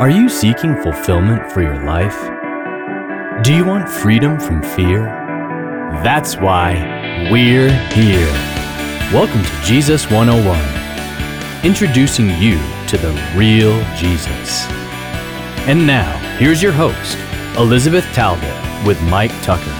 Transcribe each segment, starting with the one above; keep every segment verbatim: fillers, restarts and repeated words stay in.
Are you seeking fulfillment for your life? Do you want freedom from fear? That's why we're here. Welcome to Jesus one oh one, introducing you to the real Jesus. And now, here's your host, Elizabeth Talbot with Mike Tucker.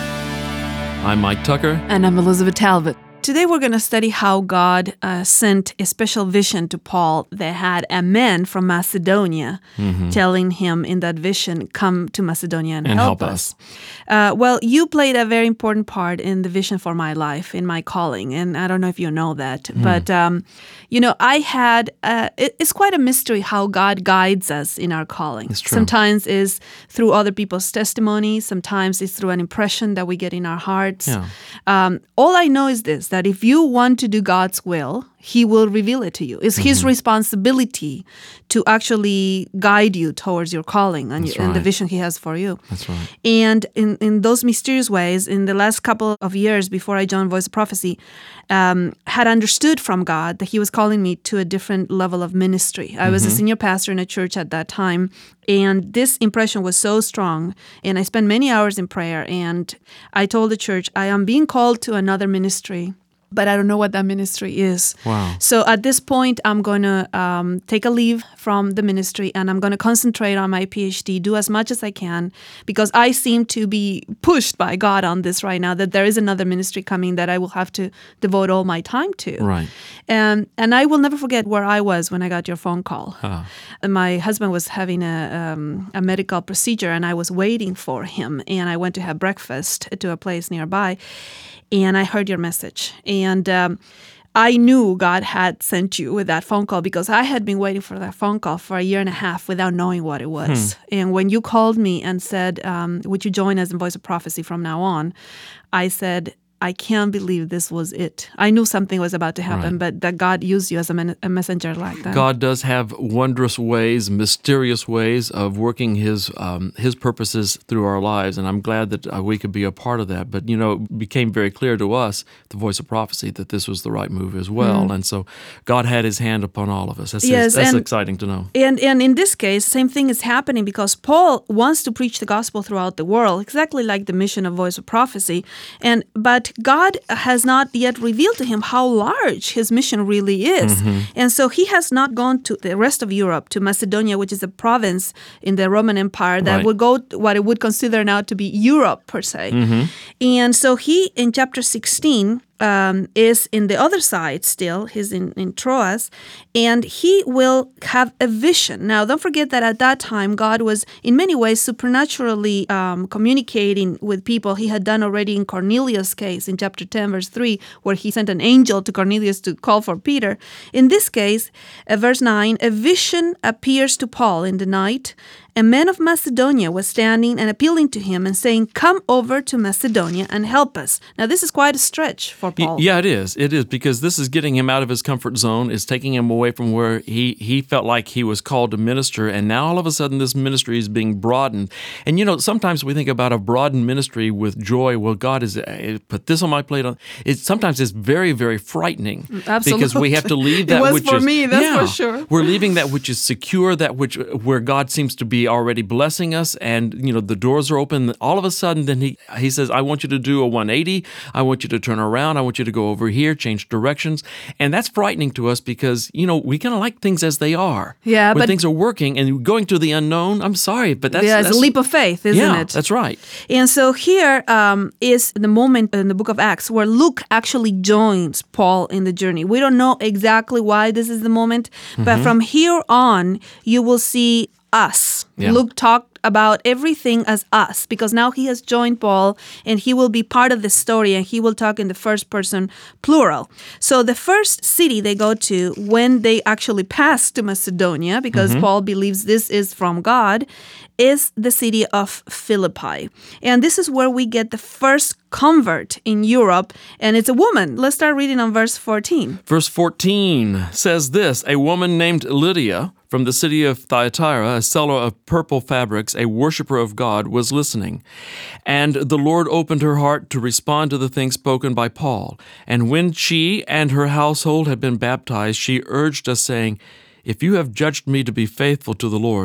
I'm Mike Tucker. And I'm Elizabeth Talbot. Today we're going to study how God uh, sent a special vision to Paul that had a man from Macedonia mm-hmm. telling him in that vision, come to Macedonia and, and help, help us. us. Uh, well, you played a very important part in the vision for my life, in my calling, and I don't know if you know that, mm. but, um, you know, I had, uh, it, it's quite a mystery how God guides us in our calling. It's true. Sometimes it's through other people's testimonies, sometimes it's through an impression that we get in our hearts. Yeah. Um, all I know is this, that if you want to do God's will, He will reveal it to you. It's mm-hmm. His responsibility to actually guide you towards your calling and, That's and right. the vision He has for you. That's right. And in, in those mysterious ways, in the last couple of years before I joined Voice of Prophecy, um, had understood from God that He was calling me to a different level of ministry. I was mm-hmm. a senior pastor in a church at that time, and this impression was so strong, and I spent many hours in prayer, and I told the church, I am being called to another ministry, but I don't know what that ministry is. Wow. So at this point, I'm going to um, take a leave from the ministry, and I'm going to concentrate on my PhD, do as much as I can, because I seem to be pushed by God on this right now, that there is another ministry coming that I will have to devote all my time to. Right. And, and I will never forget where I was when I got your phone call. Huh. My husband was having a, um, a medical procedure, and I was waiting for him, and I went to have breakfast to a place nearby. And I heard your message. And um, I knew God had sent you with that phone call because I had been waiting for that phone call for a year and a half without knowing what it was. Hmm. And when you called me and said, um, would you join us in Voice of Prophecy from now on? I said, I can't believe this was it. I knew something was about to happen, right. but that God used you as a, men- a messenger like that. God does have wondrous ways, mysterious ways of working His um, His purposes through our lives, and I'm glad that uh, we could be a part of that. But, you know, it became very clear to us, the Voice of Prophecy, that this was the right move as well. Mm. And so God had His hand upon all of us. That's, yes, that's and, exciting to know. And, and in this case, same thing is happening because Paul wants to preach the gospel throughout the world, exactly like the mission of Voice of Prophecy. And But God has not yet revealed to him how large his mission really is. Mm-hmm. And so he has not gone to the rest of Europe, to Macedonia, which is a province in the Roman Empire that right. would go to what it would consider now to be Europe, per se. Mm-hmm. And so he, in chapter sixteen, Um, is in the other side still. He's in, in Troas, and he will have a vision. Now, don't forget that at that time, God was in many ways supernaturally um, communicating with people. He had done already in Cornelius' case in chapter ten, verse three, where he sent an angel to Cornelius to call for Peter. In this case, uh, verse nine, a vision appears to Paul in the night. A man of Macedonia was standing and appealing to him and saying, come over to Macedonia and help us. Now, this is quite a stretch for Paul. Yeah, it is. It is, because this is getting him out of his comfort zone. It's taking him away from where he, he felt like he was called to minister, and now all of a sudden this ministry is being broadened. And, you know, sometimes we think about a broadened ministry with joy. Well, God has put this on my plate. It, sometimes it's very, very frightening. Absolutely. Because we have to leave that it was which for is... me, that's yeah, for sure. We're leaving that which is secure, that which where God seems to be already blessing us, and you know the doors are open. All of a sudden, then he he says, "I want you to do a one eighty. I want you to turn around. I want you to go over here, change directions." And that's frightening to us because you know we kind of like things as they are. Yeah, when but things are working and going to the unknown. I'm sorry, but that's yeah, it's that's, a leap of faith, isn't yeah, it? That's right. And so here um, is the moment in the book of Acts where Luke actually joins Paul in the journey. We don't know exactly why this is the moment, mm-hmm. but from here on, you will see us. Yeah. Luke talked about everything as us because now he has joined Paul and he will be part of the story and he will talk in the first person plural. So the first city they go to when they actually pass to Macedonia, because mm-hmm. Paul believes this is from God, is the city of Philippi. And this is where we get the first convert in Europe, and it's a woman. Let's start reading on verse fourteen. Verse fourteen says this, a woman named Lydia from the city of Thyatira, a seller of purple fabrics, a worshiper of God, was listening. And the Lord opened her heart to respond to the things spoken by Paul. And when she and her household had been baptized, she urged us, saying, if you have judged me to be faithful to the Lord,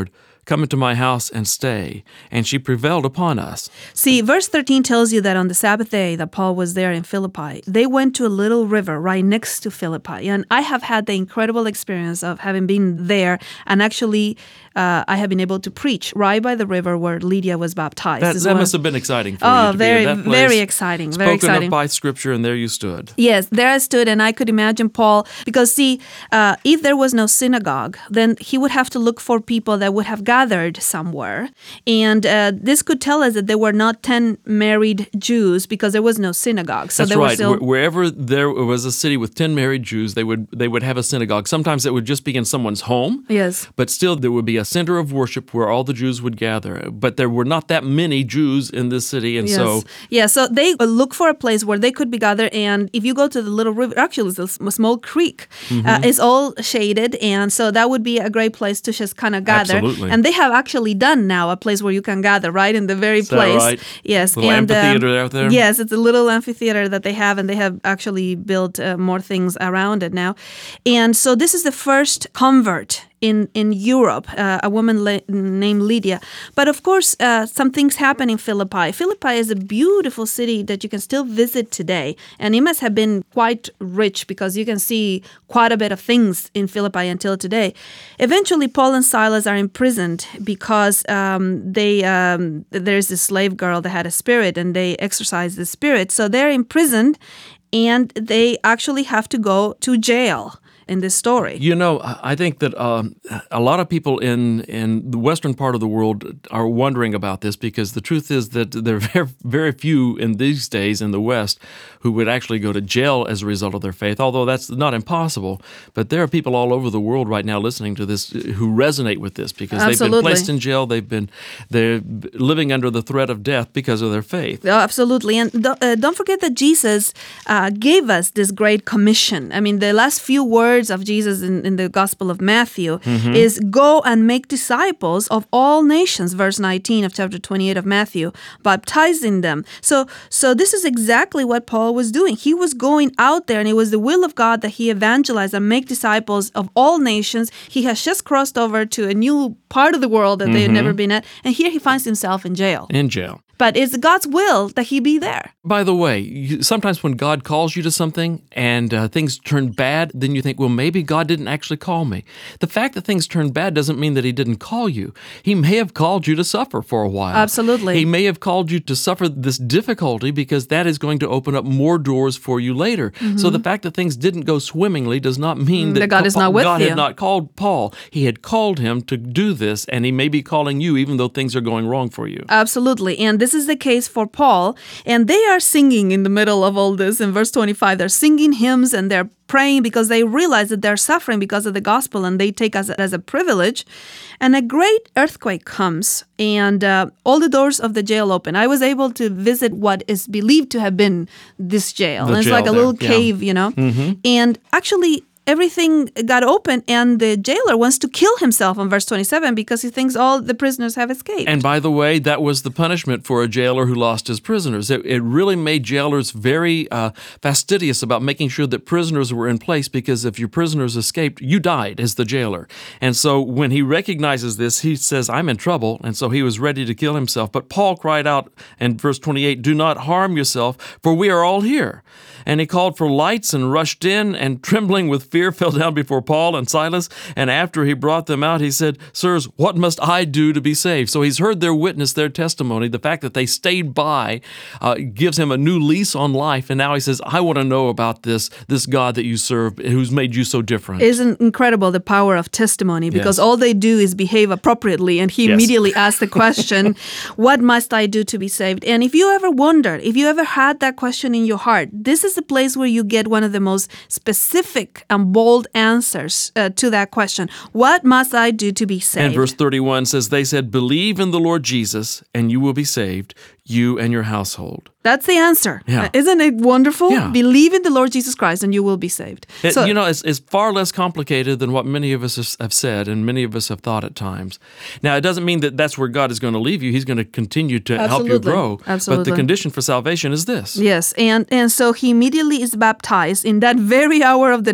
come into my house and stay. And she prevailed upon us. See, verse thirteen tells you that on the Sabbath day that Paul was there in Philippi, they went to a little river right next to Philippi. And I have had the incredible experience of having been there, and actually uh, I have been able to preach right by the river where Lydia was baptized. That, that must have been exciting for you Oh, to very, be at that place. very exciting. Very Spoken exciting. of by Scripture, and there you stood. Yes, there I stood, and I could imagine Paul, because see, uh, if there was no synagogue, then he would have to look for people that would have gathered somewhere. And uh, this could tell us that there were not ten married Jews because there was no synagogue. So That's there right. were still... Wh- Wherever there was a city with ten married Jews, they would they would have a synagogue. Sometimes it would just be in someone's home. Yes. But still, there would be a center of worship where all the Jews would gather. But there were not that many Jews in this city, and Yes. so... Yeah, so they uh, look for a place where they could be gathered, and if you go to the little river, actually it's a sm- small creek, Mm-hmm. uh, it's all shaded, and so that would be a great place to just kind of gather. Absolutely. And they have actually done now a place where you can gather, right, in the very Is that place. right? Yes. Little and, amphitheater out there? Yes, it's a little amphitheater that they have, and they have actually built uh, more things around it now. And so this is the first convert in, in Europe, uh, a woman la- named Lydia. But of course, uh, some things happen in Philippi. Philippi is a beautiful city that you can still visit today. And it must have been quite rich because you can see quite a bit of things in Philippi until today. Eventually, Paul and Silas are imprisoned because um, they um, there's this slave girl that had a spirit, and they exorcise the spirit. So they're imprisoned, and they actually have to go to jail in this story. You know, I think that um, a lot of people in, in the western part of the world are wondering about this, because the truth is that there are very, very few in these days in the West who would actually go to jail as a result of their faith, although that's not impossible. But there are people all over the world right now listening to this who resonate with this, because Absolutely. they've been placed in jail, they've been they're living under the threat of death because of their faith. Oh, absolutely. And th- uh, don't forget that Jesus uh, gave us this great commission. I mean, the last few words of Jesus in, in the Gospel of Matthew mm-hmm. is go and make disciples of all nations, verse nineteen of chapter twenty-eight of Matthew, baptizing them. So, so this is exactly what Paul was doing. He was going out there, and it was the will of God that he evangelize and make disciples of all nations. He has just crossed over to a new part of the world that mm-hmm. they had never been at, and here he finds himself in jail. In jail. But it's God's will that he be there. By the way, you, sometimes when God calls you to something and uh, things turn bad, then you think, well, maybe God didn't actually call me. The fact that things turn bad doesn't mean that he didn't call you. He may have called you to suffer for a while. Absolutely. He may have called you to suffer this difficulty because that is going to open up more doors for you later. Mm-hmm. So the fact that things didn't go swimmingly does not mean that, that God is not with God you. had not called Paul. He had called him to do this, and he may be calling you even though things are going wrong for you. Absolutely. And this is the case for Paul, and they are singing in the middle of all this. In verse twenty-five, they're singing hymns and they're praying because they realize that they're suffering because of the gospel, and they take us as a privilege. And a great earthquake comes, and uh, all the doors of the jail open. I was able to visit what is believed to have been this jail. The and it's jail like a there. little Yeah. cave, you know. Mm-hmm. And actually, everything got open, and the jailer wants to kill himself on verse twenty-seven because he thinks all the prisoners have escaped. And by the way, that was the punishment for a jailer who lost his prisoners. It, it really made jailers very uh, fastidious about making sure that prisoners were in place, because if your prisoners escaped, you died as the jailer. And so when he recognizes this, he says, I'm in trouble. And so he was ready to kill himself. But Paul cried out in verse twenty-eight, do not harm yourself, for we are all here. And he called for lights and rushed in, and trembling with fear fell down before Paul and Silas. And after he brought them out, he said, sirs, what must I do to be saved? So he's heard their witness, their testimony. The fact that they stayed by uh, gives him a new lease on life. And now he says, I want to know about this, this God that you serve, who's made you so different. Isn't incredible the power of testimony, because Yes. all they do is behave appropriately. And he Yes. immediately asked the question, what must I do to be saved? And if you ever wondered, if you ever had that question in your heart, this is a place where you get one of the most specific and bold answers uh, to that question. What must I do to be saved? And verse thirty-one says, they said, believe in the Lord Jesus, and you will be saved, you and your household. That's the answer. Yeah. Uh, Isn't it wonderful? Yeah. Believe in the Lord Jesus Christ and you will be saved. It, So- you know, it's, it's far less complicated than what many of us has- have said and many of us have thought at times. Now, it doesn't mean that that's where God is going to leave you. He's going to continue to help you Absolutely. grow. But Absolutely. the condition for salvation is this. Yes, and, and so he immediately is baptized in that very hour of the night. Mm-hmm. In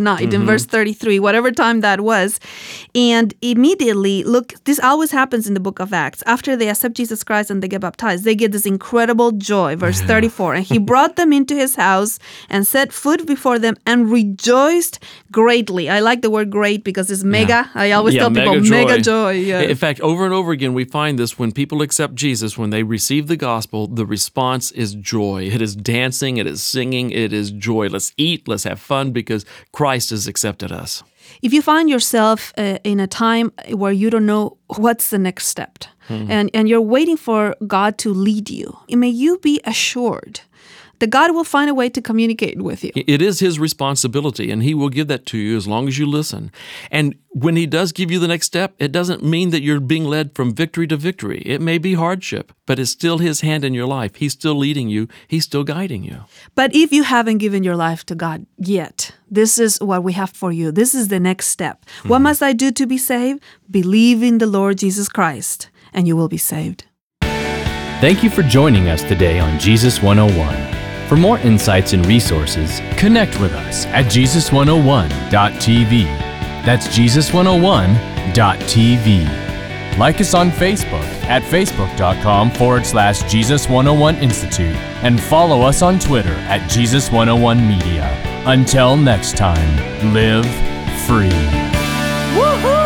in verse thirty-three, whatever time that was. And immediately, look, this always happens in the book of Acts. After they accept Jesus Christ and they get baptized, they get this incredible joy. Verse Yeah. thirty-four, and he brought them into his house and set food before them and rejoiced greatly. I like the word great because it's mega. I always Yeah, tell people mega mega joy. joy. Yeah. In fact, over and over again, we find this when people accept Jesus, when they receive the gospel, the response is joy. It is dancing, it is singing, it is joy. Let's eat, let's have fun because Christ has accepted us. If you find yourself uh, in a time where you don't know what's the next step, Hmm. and, and you're waiting for God to lead you, may you be assured that God will find a way to communicate with you. It is His responsibility, and He will give that to you as long as you listen. And when He does give you the next step, it doesn't mean that you're being led from victory to victory. It may be hardship, but it's still His hand in your life. He's still leading you. He's still guiding you. But if you haven't given your life to God yet, this is what we have for you. This is the next step. Mm-hmm. What must I do to be saved? Believe in the Lord Jesus Christ, and you will be saved. Thank you for joining us today on Jesus one oh one. For more insights and resources, connect with us at Jesus one oh one dot T V. That's Jesus one oh one dot T V. Like us on Facebook at facebook.com forward slash Jesus101 Institute and follow us on Twitter at Jesus one oh one Media. Until next time, live free. Woohoo!